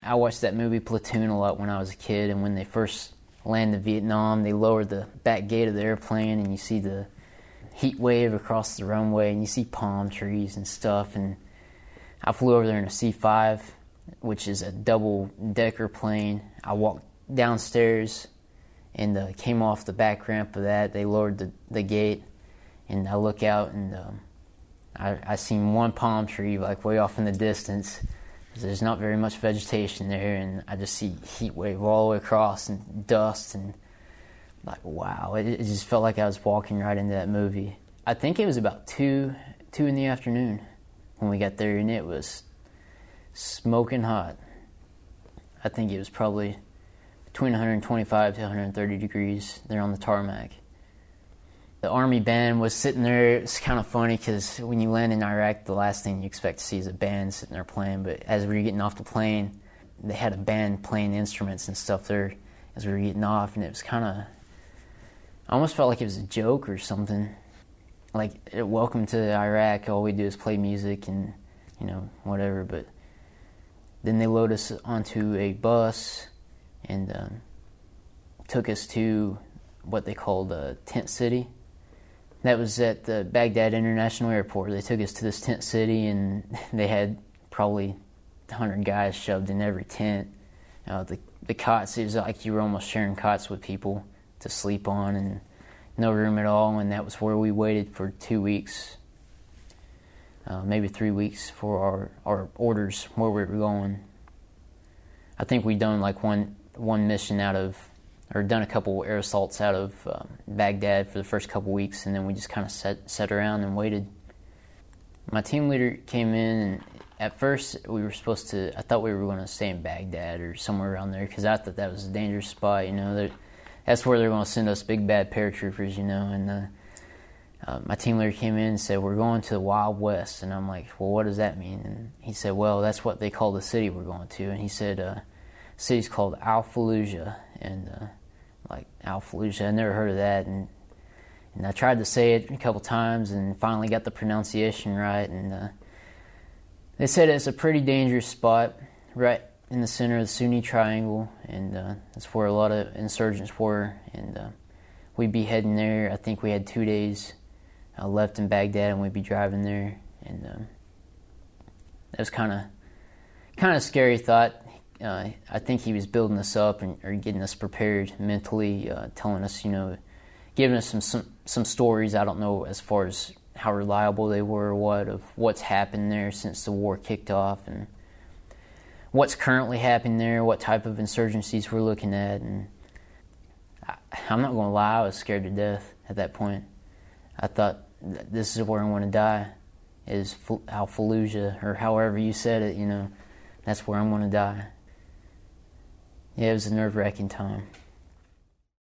I watched that movie Platoon a lot when I was a kid, and when they first land in Vietnam, they lower the back gate of the airplane, and you see the heat wave across the runway, and you see palm trees and stuff. And I flew over there in a C-5, which is a double-decker plane. I walked downstairs and came off the back ramp of that. They lowered the gate, and I look out, and I seen one palm tree like way off in the distance. There's not very much vegetation there, and I just see heat wave all the way across and dust, and like, wow, it just felt like I was walking right into that movie. I think it was about 2 in the afternoon when we got there, and it was smoking hot. I think it was probably between 125 to 130 degrees there on the tarmac. The Army band was sitting there. It's kind of funny because when you land in Iraq, the last thing you expect to see is a band sitting there playing. But as we were getting off the plane, they had a band playing instruments and stuff there as we were getting off. And it was kind of, I almost felt like it was a joke or something. Like, welcome to Iraq, all we do is play music and, you know, whatever. But then they load us onto a bus and took us to what they called Tent City. That was at the Baghdad International Airport. They took us to this tent city, and they had probably 100 guys shoved in every tent. The cots, it was like you were almost sharing cots with people to sleep on, and no room at all. And that was where we waited for 2 weeks, maybe 3 weeks for our orders where we were going. I think we'd done like one mission or done a couple air assaults out of Baghdad for the first couple weeks, and then we just kind of sat around and waited. My team leader came in, and at first I thought we were going to stay in Baghdad or somewhere around there, because I thought that was a dangerous spot, you know. That's where they're going to send us big bad paratroopers, you know. And my team leader came in and said, "We're going to the Wild West." And I'm like, "Well, what does that mean?" And he said, "Well, that's what they call the city we're going to." And he said, the city's called Al-Fallujah. And like, Al-Fallujah, I never heard of that. And I tried to say it a couple times and finally got the pronunciation right. And they said it's a pretty dangerous spot right in the center of the Sunni Triangle, and that's where a lot of insurgents were. And we'd be heading there. I think we had 2 days left in Baghdad, and we'd be driving there. And that was kind of a scary thought. I think he was building us up or getting us prepared mentally, telling us, you know, giving us some stories. I don't know as far as how reliable they were or what's happened there since the war kicked off, and what's currently happening there, what type of insurgencies we're looking at. And I'm not going to lie, I was scared to death at that point. I thought, this is where I want to die, is Al-Fallujah, or however you said it, you know, that's where I'm going to die. Yeah, it was a nerve-wracking time.